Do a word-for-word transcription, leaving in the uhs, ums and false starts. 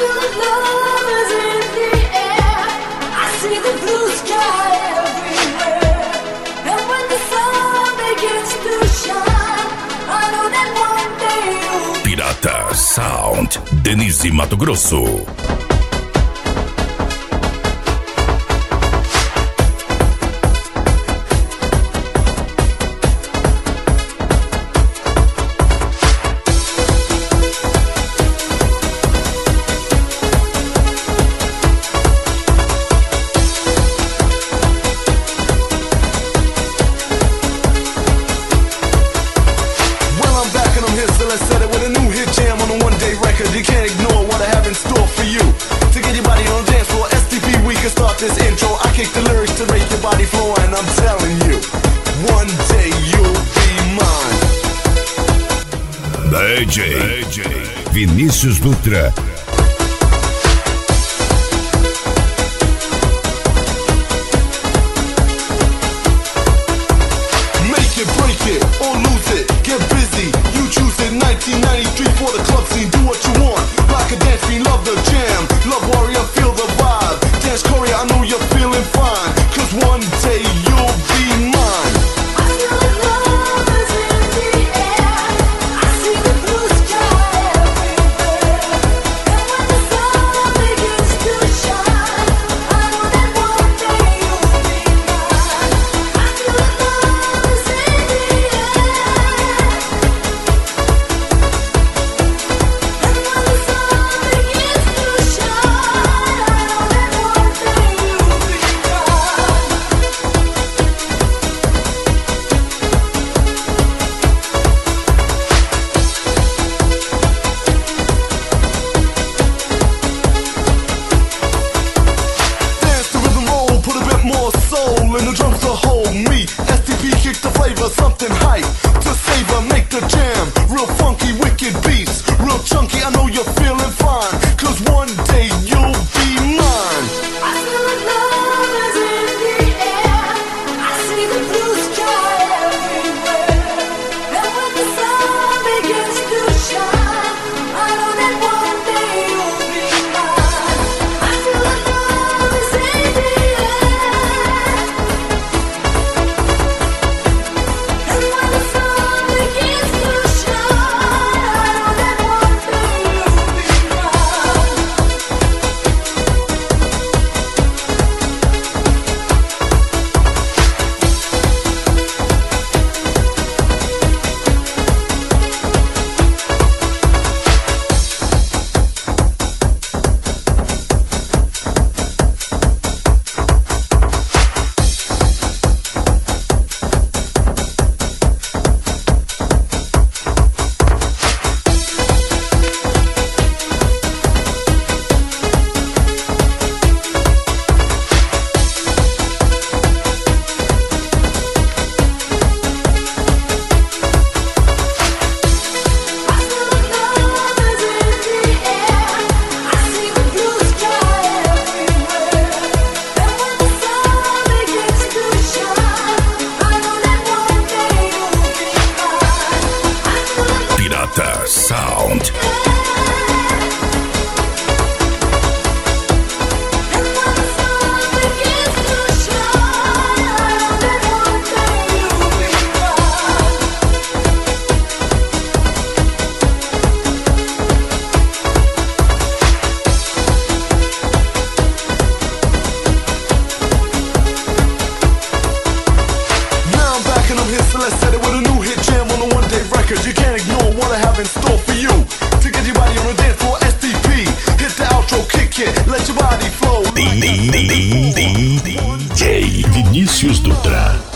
feel that love is in the air. I see the blue sky everywhere. And when the sun begins to shine, I know that one day you'll be Pirata Sound, Denise Mato Grosso. Let's set it with a new hit jam on a one-day record. You can't ignore what I have in store for you. To get your body on the dance floor, S T P, we can start this intro. I kick the lyrics to make your body flow, and I'm telling you, one day you'll be mine. D J, D J Vinícius Dutra. Make it, break it, or lose it. Get busy, you choose it. nineteen ninety-three for the club scene. Do what you want, like a dance fiend, love the jam. Love warrior, feel the vibe. Dance Korea, I know you're feeling fine. Cause one day you'll be mine. I feel that love is in the air. I see the blue sky everywhere. And when the sun begins to shine, I know that one day you'll be mine. I feel that love is in the air. And when the sun begins to shine, I know that one day you'll be mine. Dance the rhythm roll, put a bit more soul in the drums to hold me. S T P kick the flavor, something hype to savor, make the jam. Real funky, wicked beats, real chunky, I know you're feeling fine. Cause one day you'll be mine. I feel that love is in the air. I see the blue sky everywhere. And when the sun begins to shine, I know that one day you'll be mine. I feel that love is in the air. And when the sun begins to shine, I know that one day you'll be mine. Pirata Sound. Now I'm back and I'm here, so let's set it with a new hit jam on a one-day record. You can't ignore what I have in store for you. To get your body on the dance floor, S T P. Hit the outro, kick it, let your body flow. D J Vinícius Dutra.